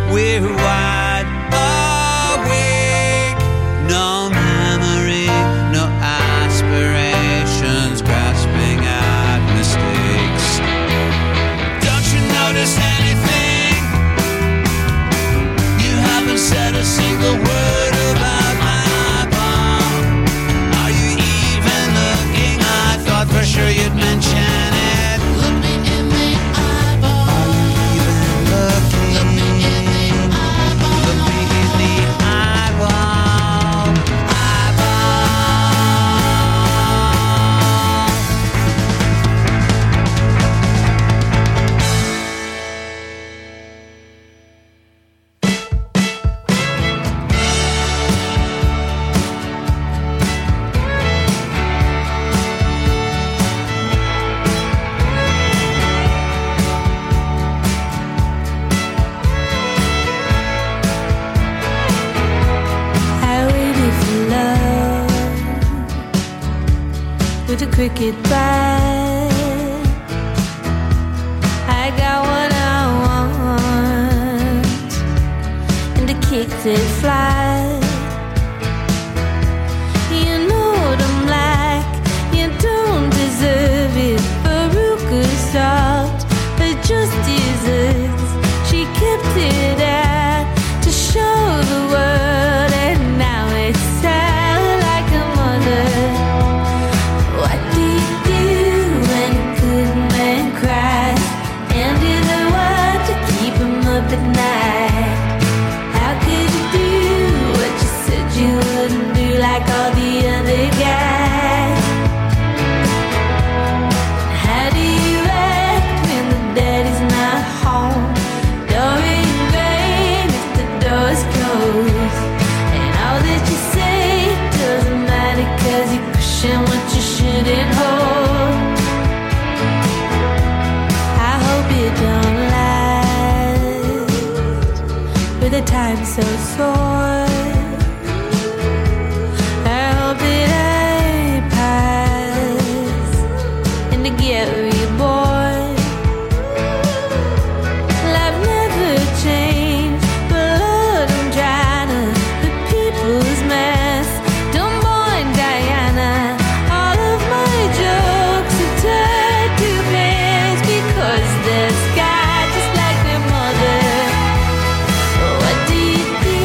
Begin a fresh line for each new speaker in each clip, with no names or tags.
we're wide awake. No memory, no aspirations, grasping at mistakes. Don't you notice anything? You haven't said a single word about my bomb. Are you even looking? I thought for sure you'd mention it. Look me in the eyeball. Are you even looking? Look me in the eyeball. Look me in the eyeball.
I waited for love with a cricket bat. I got what I want and the kick that flies. You know what I'm like. You don't deserve it. Veruca stopped her just desserts. She kept it out to show the world, and now it's sad like a mother. What do you do when a good man cries? And do the work to keep him up at night. How could you do what you said you wouldn't do, like all the other guys? How do you act when the daddy's not home? Door in vain if the door's closed. And all that you say doesn't matter, 'cause you're pushing what you shouldn't hold. I hope you don't last with a time so sore. I hope that I pass and to get reborn. Life never changed, but Lord, I'm trying to put people's mess. Don't mourn Diana. All of my jokes are tied to pants because they're sky just like their mother. What do you do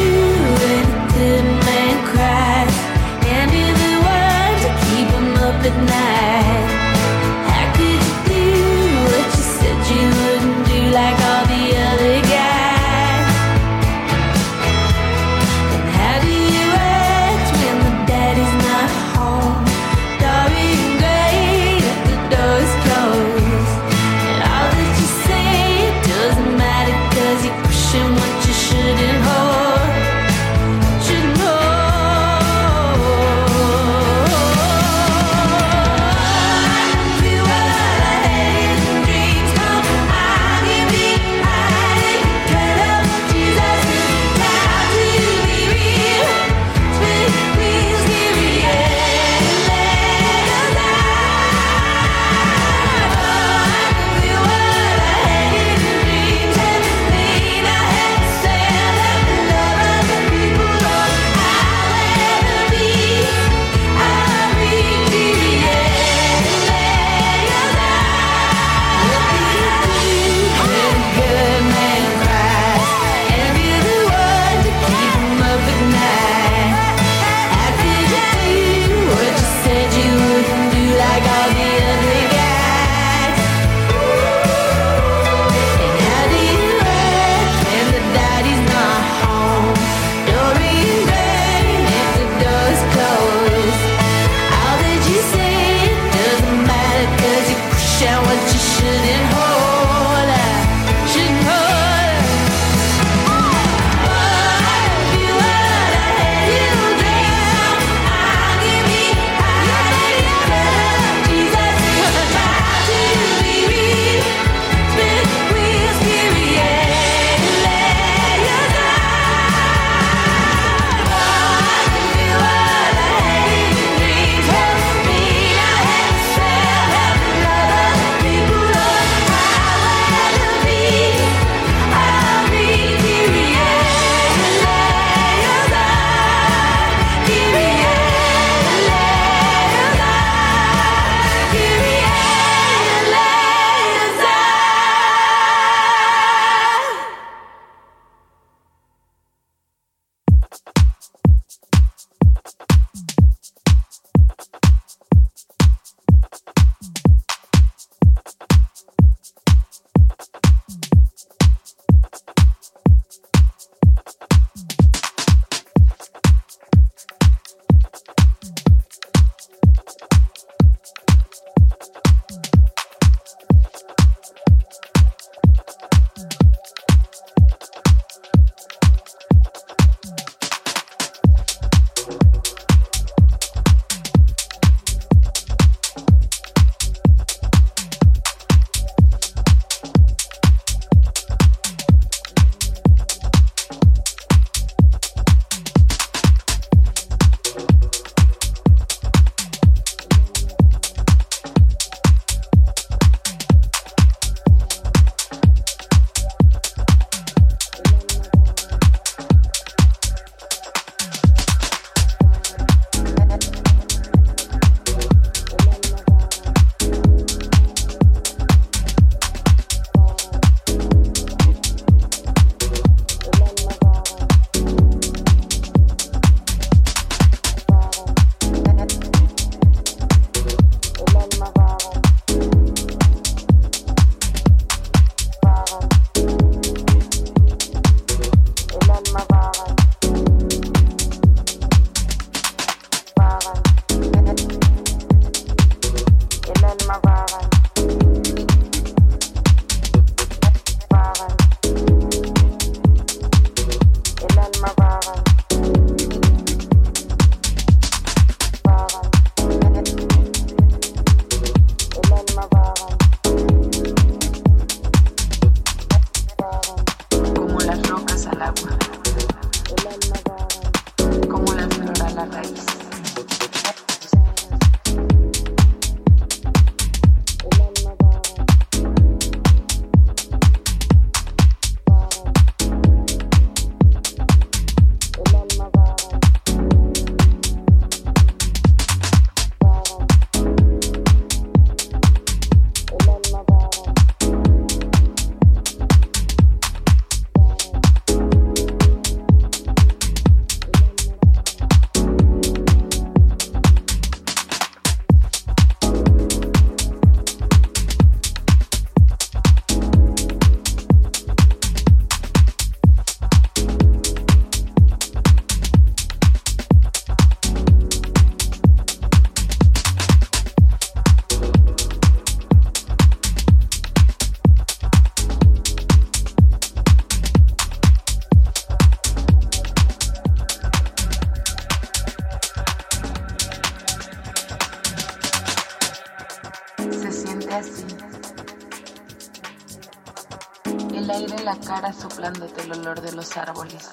el aire en la cara soplándote el olor de los árboles.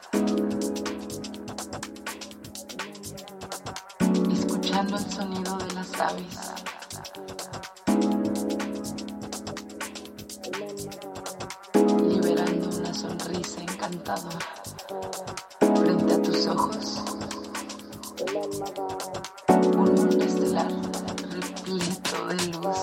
Escuchando el sonido de las aves. Liberando una sonrisa encantadora. Frente a tus ojos, un mundo estelar repleto de luz.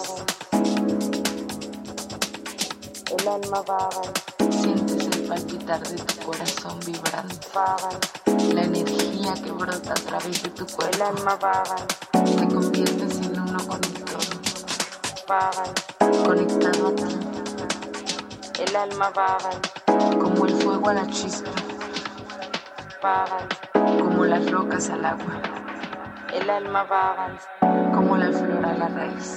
Sientes el palpitar de tu corazón vibrante, la energía que brota a través de tu cuerpo. Te conviertes en uno con el todo, conectado a ti. Como el fuego a la chispa, como las rocas al agua, como la flor a la raíz.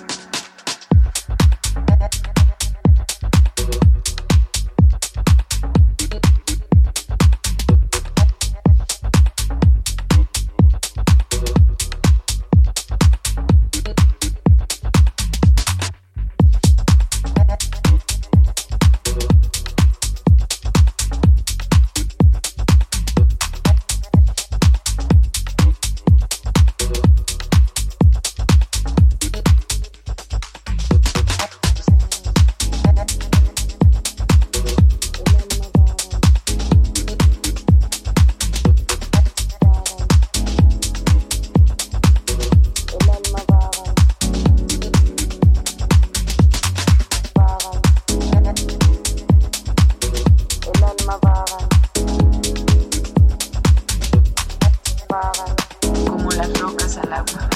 Como las rocas al agua,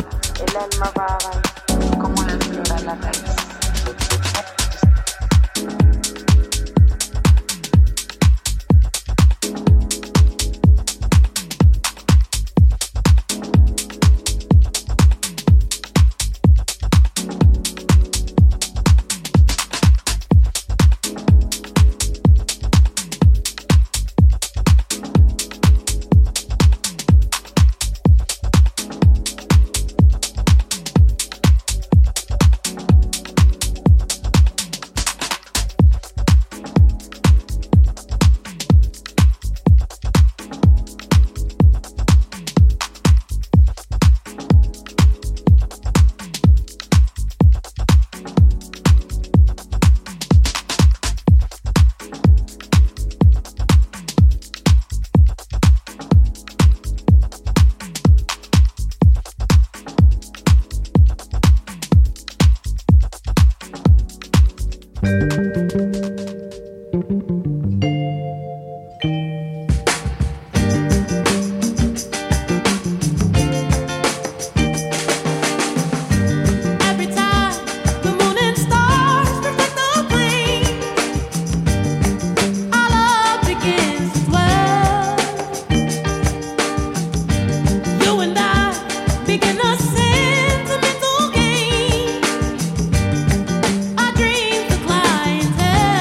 como la flor a la raíz.
Sentimental game. Our dreams decline.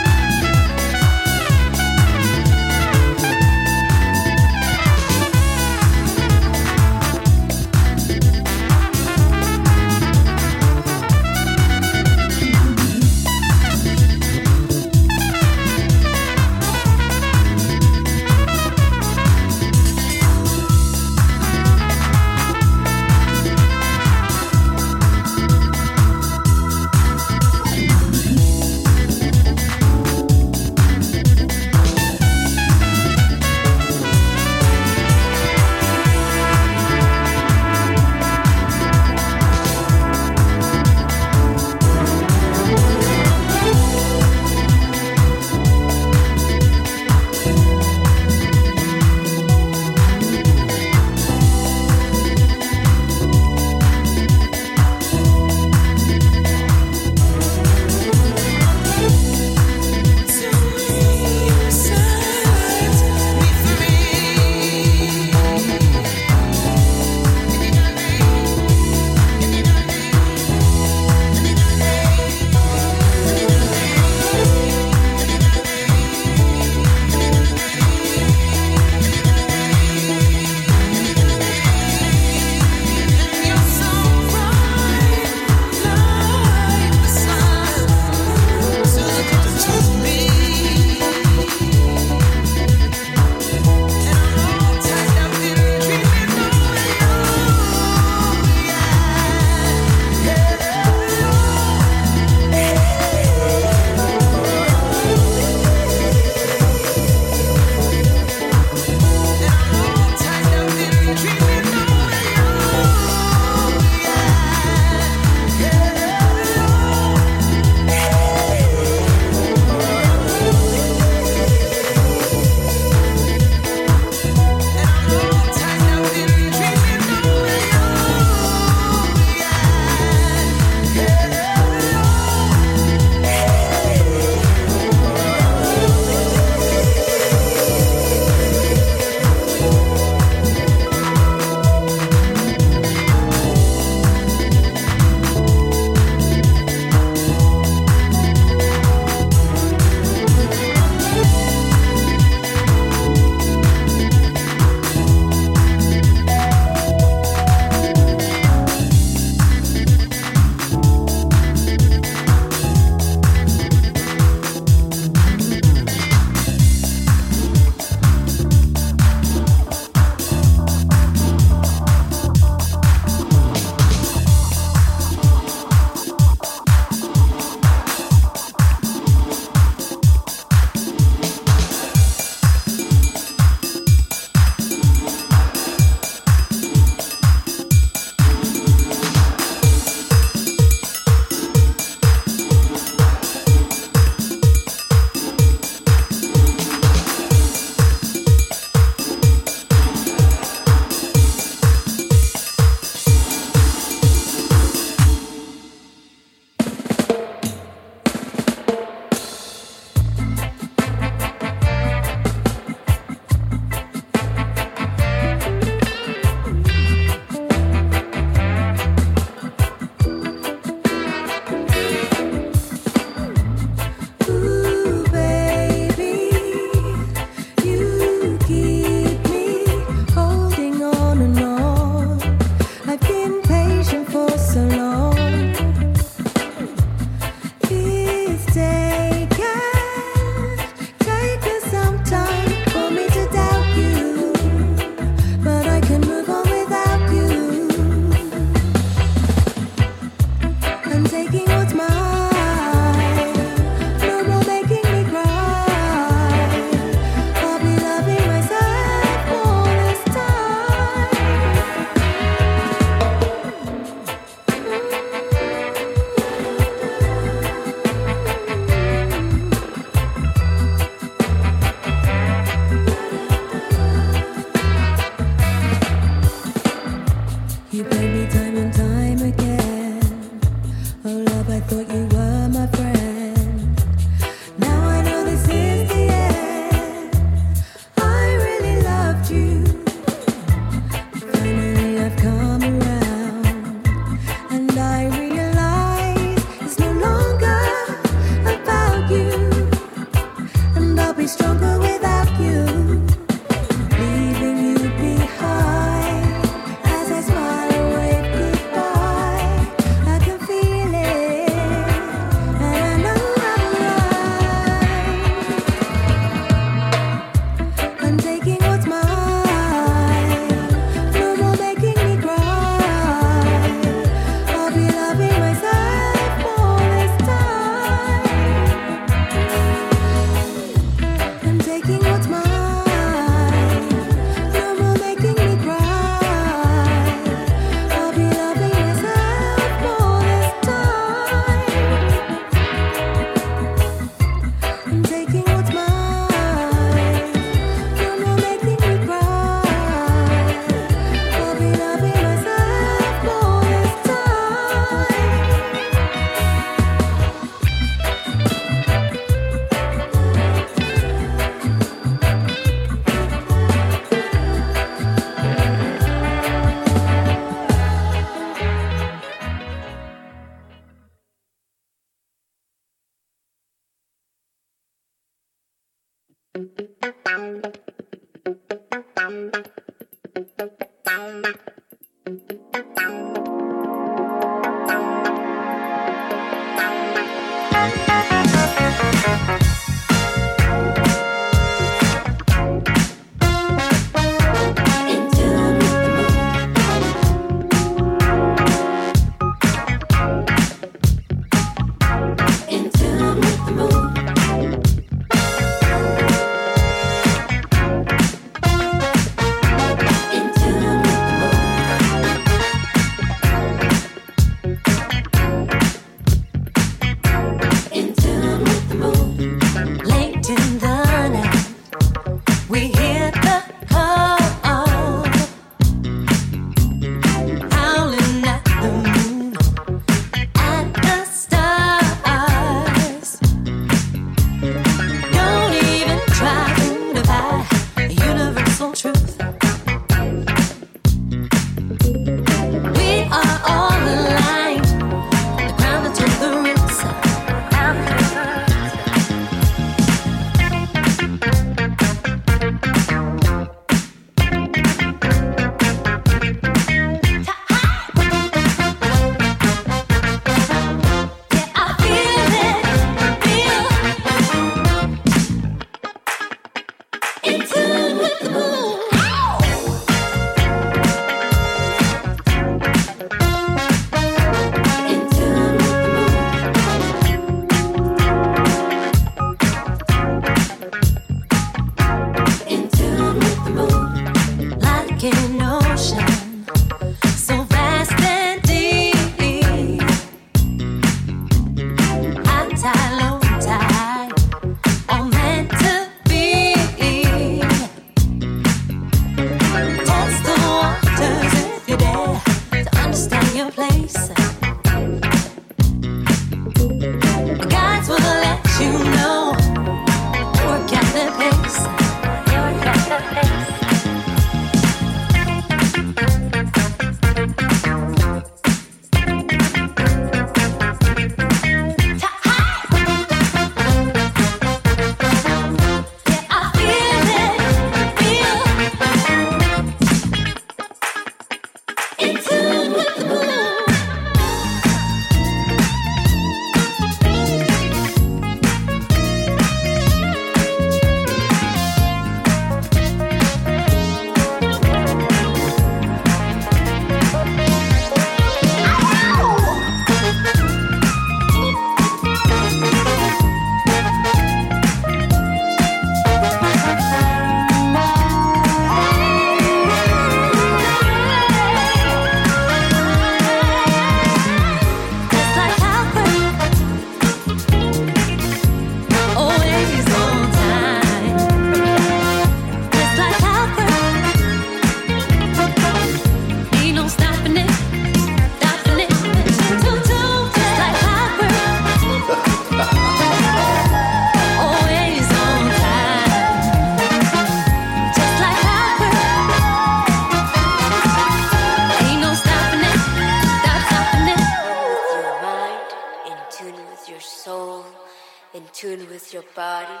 tune with your soul, in tune with your body.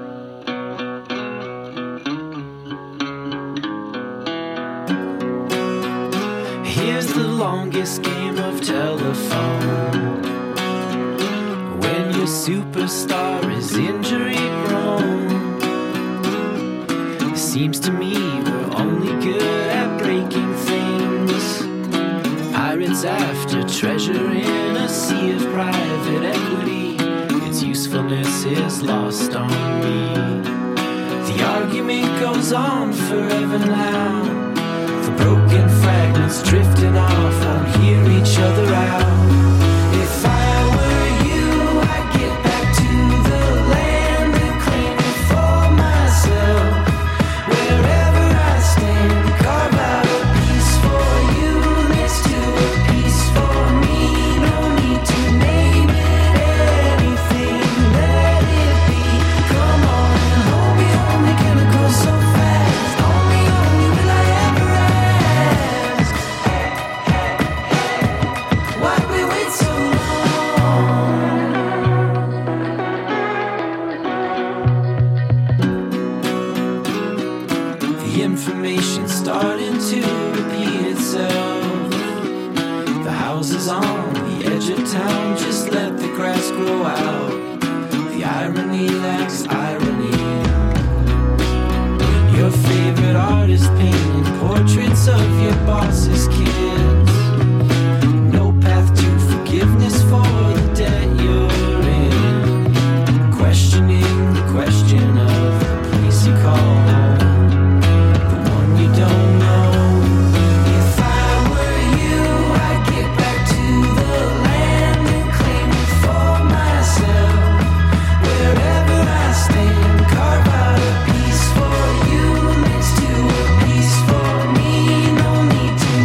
Here's the longest game of telephone. When your superstar is injury prone, it seems to me we're only good at breaking things. Pirates after treasure in a sea of private equity. Its usefulness is lost on me. The argument goes on forever now. The broken fragments drifting off won't hear each other out. If I were you, I'd get back to the land and claim it for myself. Wherever I stand, carve out a piece for you next to a piece for me. No need to name it anything, let it be. Come on and hold me, gonna go so fast. Only will I ever ask. Why'd we wait so long? The information's starting to repeat itself. The houses on the edge of town, just let the grass grow out. The irony lacks irony. Your favorite artist painting portraits of your boss's kids. No path to forgiveness for the debt you're in. Questioning the question of the place you call home, the one you don't know. If I were you, I'd get back to the land and claim it for myself. Wherever I stand, carve out a piece for you next to a piece for me. No need to